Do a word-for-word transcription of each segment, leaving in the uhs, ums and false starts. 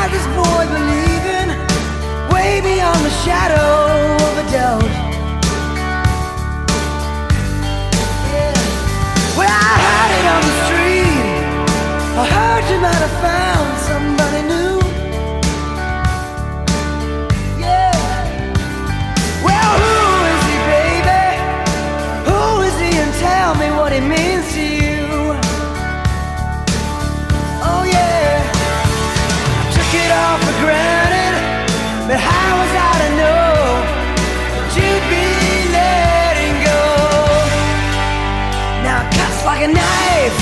has this boy believing way beyond the shadow of a doubt. Yeah. Well, I heard it on the street. I heard you might have found somebody new. Yeah. Well, who is he, baby? Who is he, and tell me what he means to you. Oh yeah. Took it all for granted, but how was I to know that you'd be letting go? Now it cuts like a knife,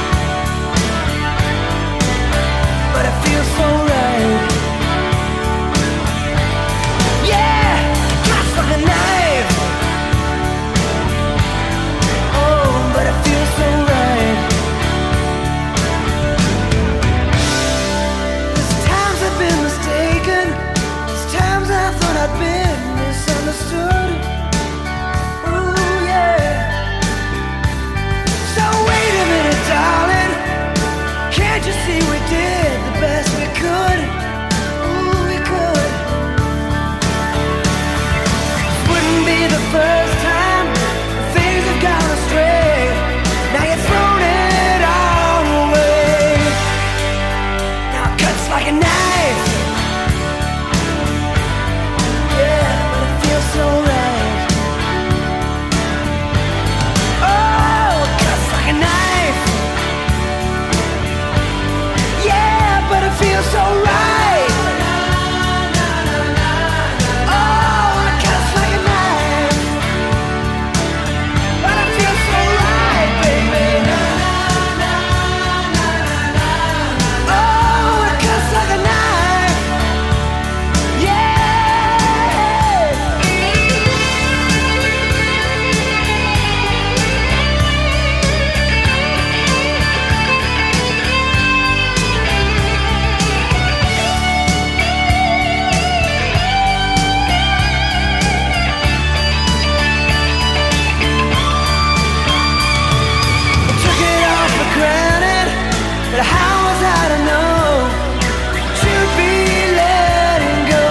but it feels so right. Yeah, it cuts like a knife. Oh, but it feels so right. There's times I've been mistaken. There's times I thought I'd been misunderstood. Ooh, yeah. So wait a minute, darling. Can't you see we did the best we could? Ooh, we could. This wouldn't be the first time things have gone astray. Now you've thrown it all away. Now it cuts like a knife. Yeah, but it feels so right. Oh, it cuts like a knife. Yeah, but it feels so right. Oh, it cuts like a knife, but it feels so right, baby. Oh, it cuts like a knife. Yeah. I took it all for granted, but how was I to know that you'd be letting go?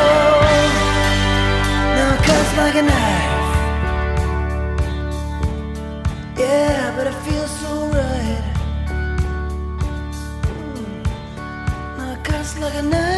Now it cuts like a knife. Yeah, but it feels so right. Now it cuts like a knife.